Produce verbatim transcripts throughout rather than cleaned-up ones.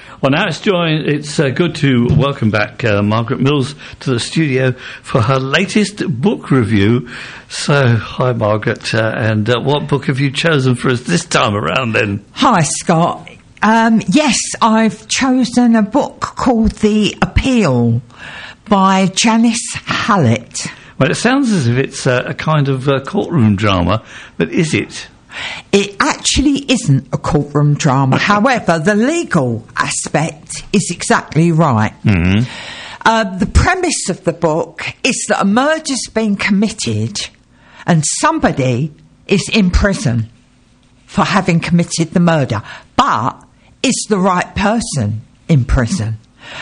Well, now it's joy. It's uh, good to welcome back uh, Margaret Mills to the studio for her latest book review. So, hi, Margaret, uh, and uh, what book have you chosen for us this time around, then? Hi, Scott. Um, yes, I've chosen a book called The Appeal by Janice Hallett. Well, it sounds as if it's uh, a kind of uh, courtroom drama, but is it? It actually isn't a courtroom drama. However, the legal aspect is exactly right. Mm-hmm. Uh, the premise of the book is that a murder's been committed and somebody is in prison for having committed the murder, but is the right person in prison.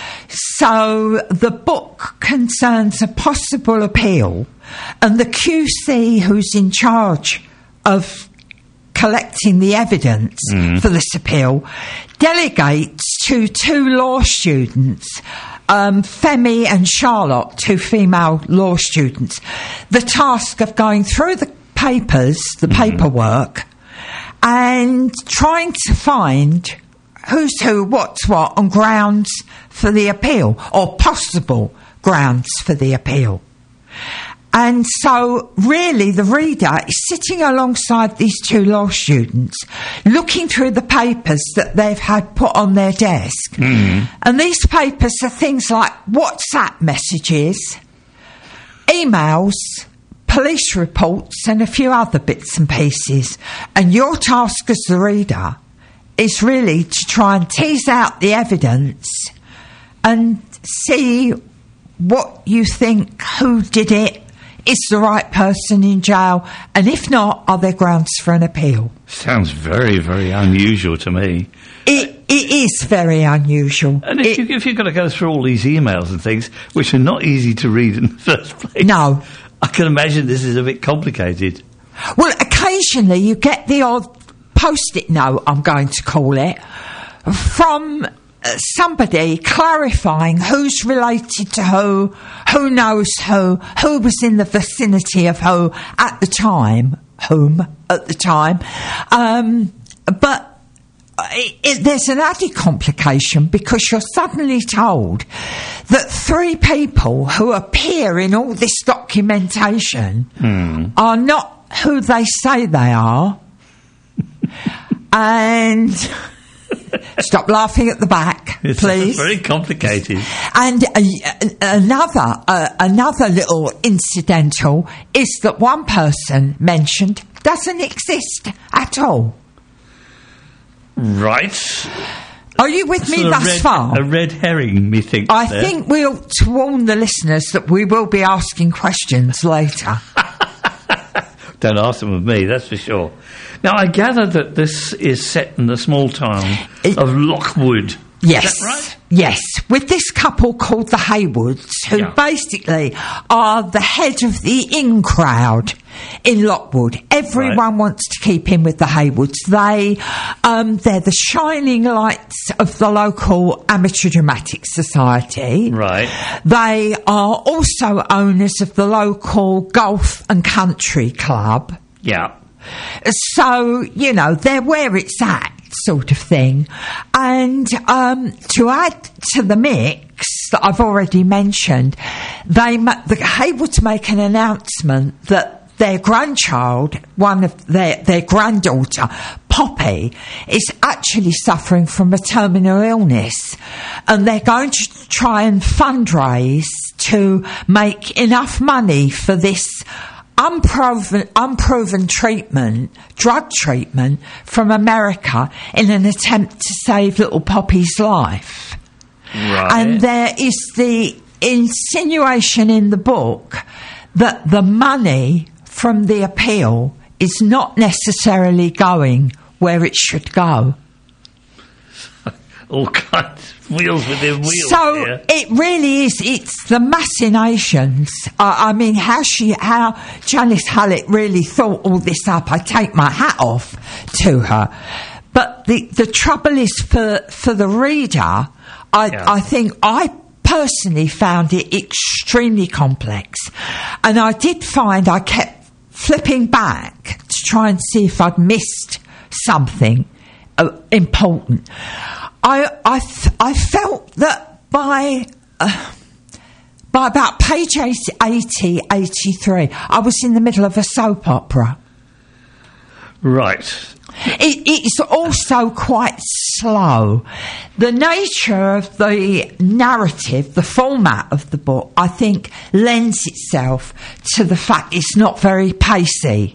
So the book concerns a possible appeal, and the Q C who's in charge of collecting the evidence mm. for this appeal delegates to two law students, um, Femi and Charlotte, two female law students, the task of going through the papers, the mm. paperwork, and trying to find who's who, what's what, on grounds for the appeal, or possible grounds for the appeal. And so, really, the reader is sitting alongside these two law students, looking through the papers that they've had put on their desk. Mm. And these papers are things like WhatsApp messages, emails, police reports, and a few other bits and pieces. And your task as the reader is really to try and tease out the evidence and see what you think, who did it, is the right person in jail, and if not, are there grounds for an appeal? Sounds very, very unusual to me. It, it is very unusual. And if, it, you, if you've got to go through all these emails and things, which are not easy to read in the first place, no, I can imagine this is a bit complicated. Well, occasionally you get the odd post-it note, I'm going to call it, from somebody clarifying who's related to who, who knows who, who was in the vicinity of who at the time, whom at the time. Um, but it, it, there's an added complication because you're suddenly told that three people who appear in all this documentation hmm. are not who they say they are. And stop laughing at the back, it's please. It's very complicated. And uh, another uh, another little incidental is that one person mentioned doesn't exist at all. Right. Are you with me sort thus red, far? A red herring, methinks. I there. think we ought to warn the listeners that we will be asking questions later. Don't ask them of me, that's for sure. Now, I gather that this is set in the small town it, of Lockwood. Yes. Is that right? Yes. With this couple called the Haywoods, who yeah. basically are the head of the in crowd in Lockwood. Everyone right. wants to keep in with the Haywoods. They, um, they're the shining lights of the local amateur dramatic society. Right. They are also owners of the local golf and country club. Yeah. So, you know, they're where it's at, sort of thing. And um, to add to the mix that I've already mentioned, they the Haywoods make an announcement that their grandchild, one of their, their granddaughter, Poppy, is actually suffering from a terminal illness. And they're going to try and fundraise to make enough money for this Unproven, unproven treatment, drug treatment from America in an attempt to save little Poppy's life. Right. And there is the insinuation in the book that the money from the appeal is not necessarily going where it should go. All kinds of wheels within wheels. So here. It really is. It's the machinations. Uh, I mean, how she, how Janice Hallett really thought all this up. I take my hat off to her. But the the trouble is for for the reader. I yeah. I think I personally found it extremely complex, and I did find I kept flipping back to try and see if I'd missed something uh, important. I I th- I felt that by uh, by about page eighty, eighty-three, I was in the middle of a soap opera. Right. It, it's also quite slow. The nature of the narrative, the format of the book, I think lends itself to the fact it's not very pacey.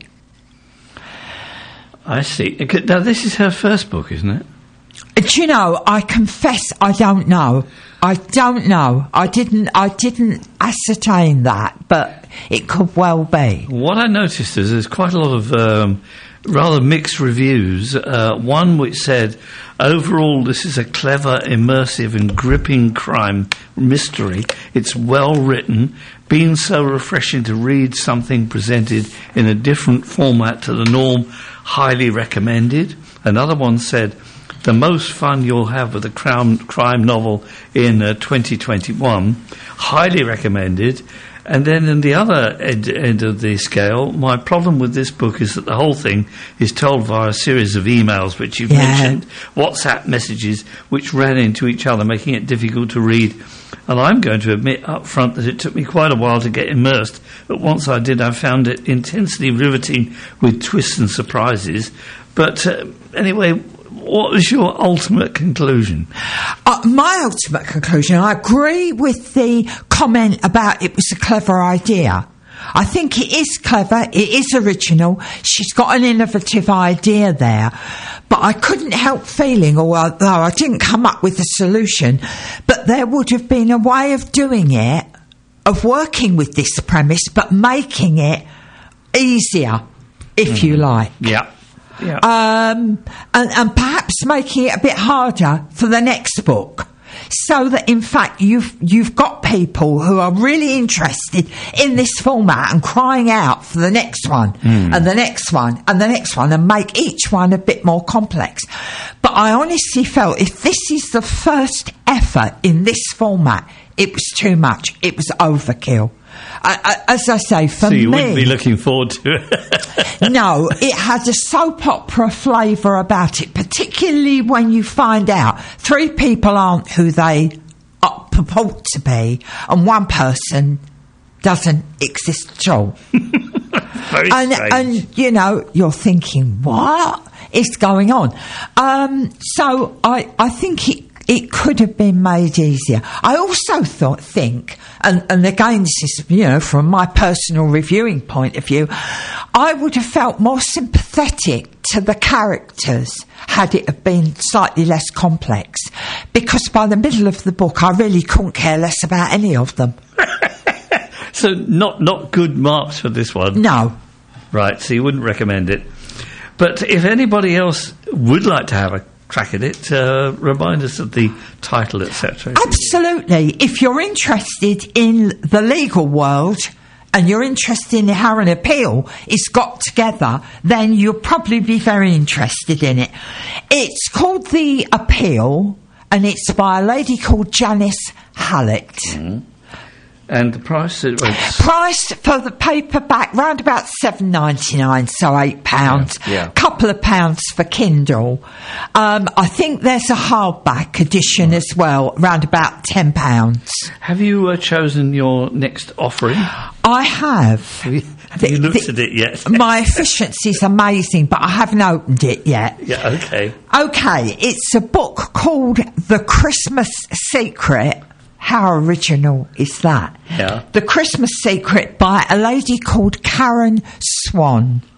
I see. Now, this is her first book, isn't it? Do you know, I confess I don't know. I don't know. I didn't I didn't ascertain that, but it could well be. What I noticed is there's quite a lot of um, rather mixed reviews. Uh, one which said, overall, this is a clever, immersive and gripping crime mystery. It's well written, been so refreshing to read something presented in a different format to the norm. Highly recommended. Another one said, the most fun you'll have with a crime, crime novel in uh, twenty twenty-one. Highly recommended. And then in the other end, end of the scale, my problem with this book is that the whole thing is told via a series of emails, which you've yeah. mentioned, WhatsApp messages, which ran into each other, making it difficult to read. And I'm going to admit up front that it took me quite a while to get immersed, but once I did, I found it intensely riveting with twists and surprises. But uh, anyway, what was your ultimate conclusion? Uh, my ultimate conclusion, I agree with the comment about it was a clever idea. I think it is clever, it is original, she's got an innovative idea there, but I couldn't help feeling, although I didn't come up with a solution, but there would have been a way of doing it, of working with this premise, but making it easier, if mm. you like. Yeah. Yeah. Um, and, and perhaps making it a bit harder for the next book, so that in fact you've you've got people who are really interested in this format and crying out for the next one mm. and the next one and the next one, and make each one a bit more complex. But I honestly felt if this is the first effort in this format, it was too much. It was overkill. I, I, as I say, for me... So you me, wouldn't be looking forward to it? No, it had a soap opera flavour about it, particularly when you find out three people aren't who they purport to be, and one person doesn't exist at all. Very and, strange. And, you know, you're thinking, what is going on? Um, so I, I think it... It could have been made easier. I also thought, think, and, and again, this is, you know, from my personal reviewing point of view, I would have felt more sympathetic to the characters had it have been slightly less complex, because by the middle of the book, I really couldn't care less about any of them. So not not good marks for this one? No. Right, so you wouldn't recommend it. But if anybody else would like to have a crack at it, uh, remind us of the title, et cetera. Absolutely. If you're interested in the legal world and you're interested in how an appeal is got together, then you'll probably be very interested in it. It's called The Appeal, and it's by a lady called Janice Hallett. Mm. And the price? It was price for the paperback, round about seven ninety nine, so eight pounds. Yeah, yeah. Couple of pounds for Kindle. Um, I think there's a hardback edition right. as well, round about ten pounds. Have you uh, chosen your next offering? I have. Have you, have you looked the, at it yet? My efficiency is amazing, but I haven't opened it yet. Yeah, okay. Okay, it's a book called The Christmas Secret. How original is that? Yeah. The Christmas Secret by a lady called Karen Swan.